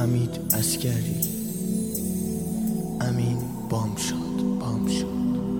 حمید عسکری. امین بام شد، بام شد.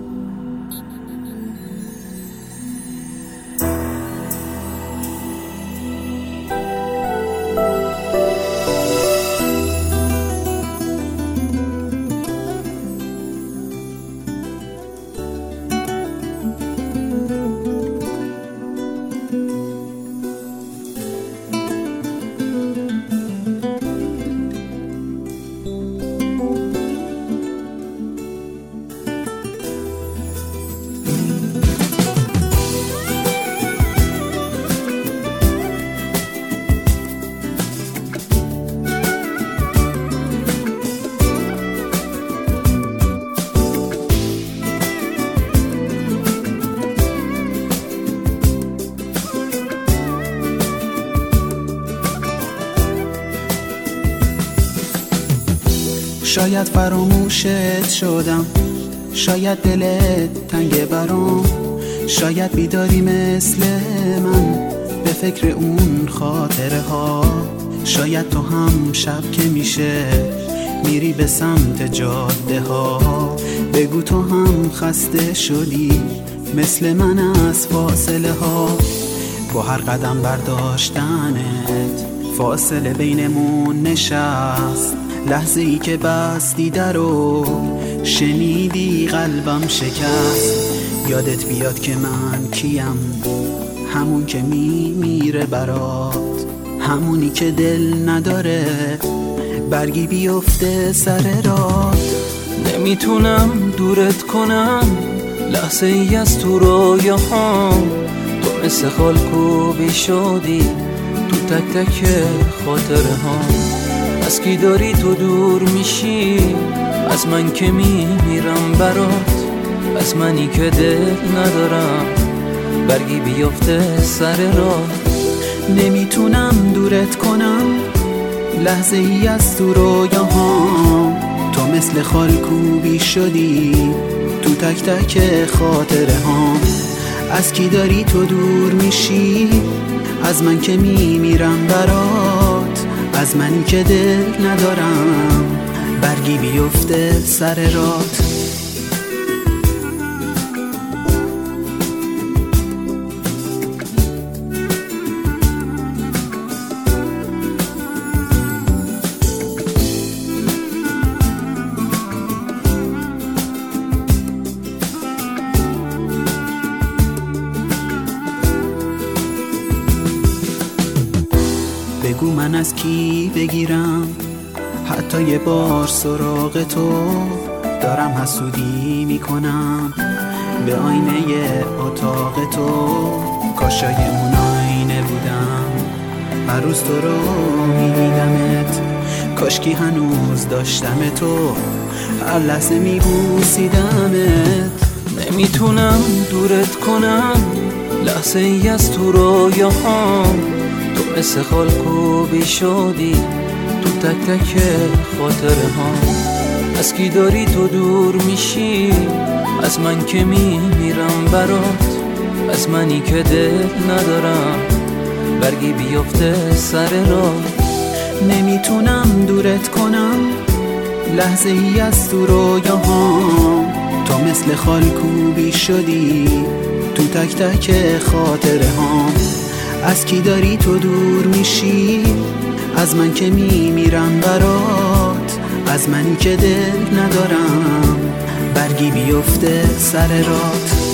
شاید فراموشت شدم، شاید دلت تنگ برام، شاید بیداری مثل من به فکر اون خاطره ها. شاید تو هم شب که میشه میری به سمت جاده ها، بگو تو هم خسته شدی مثل من از فاصله ها. با هر قدم برداشتنت فاصله بینمون نشست، لحظه ای که بستی درو شنیدی قلبم شکست. یادت بیاد که من کیم، همون که میمیره برات، همونی که دل نداره برگی بیفته سر رات. نمیتونم دورت کنم لحظه ای از تو رویاهام، تو مثل خالکوبی شدی تو تک تک خاطره ها. از کی داری تو دور میشی، از من که میمیرم برات، از منی که دل ندارم برگی بیفته سر راه. نمیتونم دورت کنم لحظه ای از تو رویاهام، تو مثل خالکوبی شدی تو تک تک خاطره هام. از کی داری تو دور میشی، از من که میمیرم برات، از منی که دل ندارم برگی بیفته سر رات. بگو من از کی بگیرم حتی یه بار سراغ تو، دارم حسودی میکنم به آینه اتاق تو. کاشای اون آینه بودم هر روز تو رو میدیدمت، کاشکی هنوز داشتم تو هر لحظه میبوسیدمت. نمیتونم دورت کنم لحظه ای از تو رویاهام، تو مثل خالکوبی شدی تو تک تک خاطره ها. از کی داری تو دور میشی، از من که میمیرم برات، از منی که دل ندارم برگی بیفته سر راه. نمیتونم دورت کنم لحظه ای از تو رویاهام، تو مثل خالکوبی شدی تو تک تک خاطره هام. از کی داری تو دور میشی، از من که میمیرم برات، از منی که دل ندارم برگی بیفته سر رات.